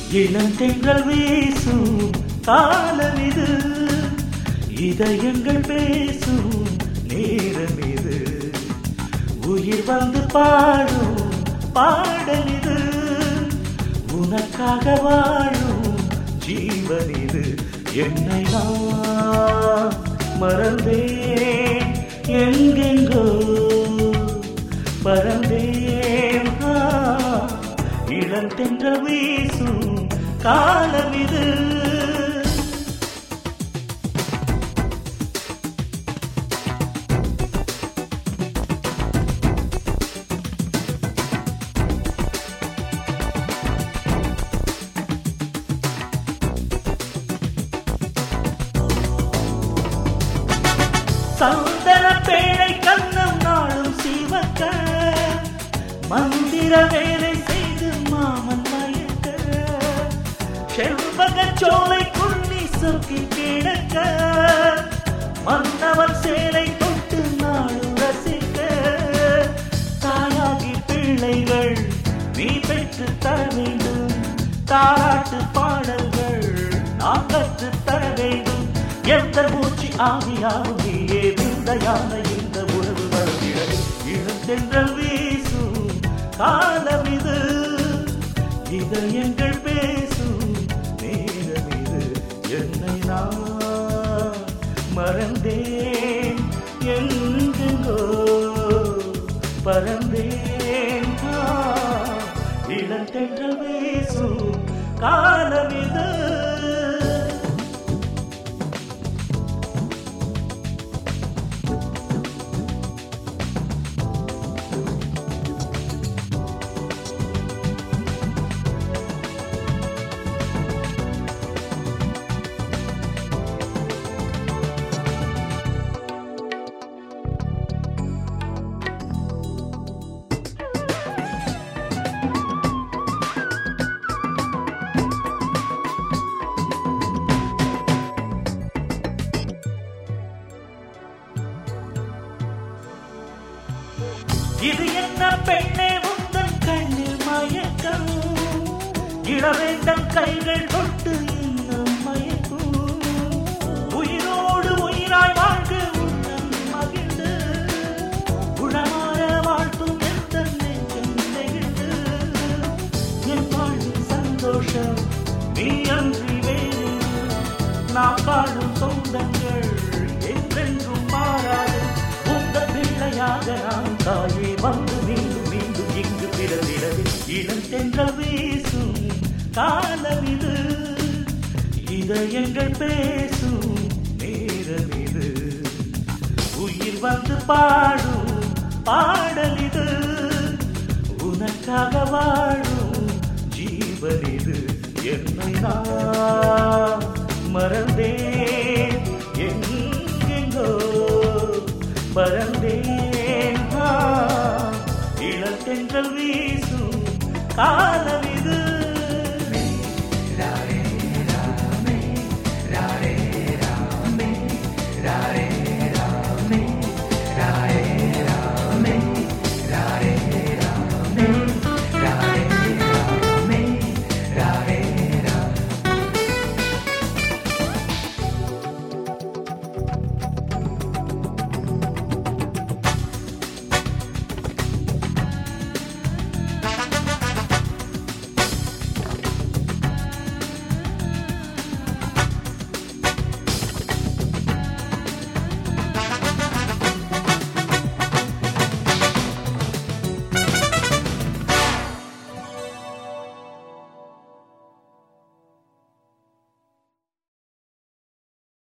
இளந்தென்றல் வீசும் காலம் இது, இதயங்கள் பேசும் நேரம் இது, உயிர் வந்து பாடும் பாடல் இது, உனக்காக வாழும் ஜீவன் இது. என்னை நான் மறந்தேன், எங்கெங்கோ பறந்தேன். இளந்தென்றல் வீசும் காலம் இது. சந்தன பேழை கண்ணம் நாளும் சிவக்க, மந்திர வேலை செய்து மாமன் மயக்க, செல்வக சோலை குள்ளி சொக்கி கிடக்க, மன்னவன் சேலை தொட்டு நாளும் ரசிக்க, தாயாகி பிள்ளைகள் நீ பெற்று தர வேண்டும், தாராட்டு பாடல்கள் நான் கற்று தர வேண்டும். எந்த மூச்சு ஆவியாகும் நீயே விந்தையான இந்த உறவு வருகிறது. இளந்தென்றல் வீசும் காலம் இது, இதயங்கள் பேசும் நேரம் இது. என்னை நான் மறந்தேன், எங்கெங்கோ பறந்தேன். இளந்தென்றல் வீசும் காலம் இது. இது என்ன பெண்ணே உந்தன் கண்ணில் மயக்கம், இளவேந்தன் கைகள் தொட்டு இன்னும் மயக்கும், உயிரோடு உயிராய் வாழ்ந்து உள்ளம் மகிழ்ந்து, உளமாற வாழ்த்தும் எந்த நெஞ்சம் நெகிழ்ந்து, என் வாழ்வின் சந்தோஷம் நீ அன்றி வேறு, நான் காணும் சொந்தங்கள் என்றென்றும் மாறாது. உங்கள் பிள்ளையாக நான் தாயே வந்து மீண்டும் மீண்டும் இங்கு பிறந்திடவே. இளந்தென்றல் வீசும் காலம் இது, இதயங்கள் பேசும் நேரம் இது, உயிர் வந்து பாடும் பாடல் இது, உனக்காக வாழும் ஜீவன் இது. என்னை நான் மறந்தேன், எங்கெங்கோ பறந்தேன். இளந்தென்றல் வீசும் காலம் இது.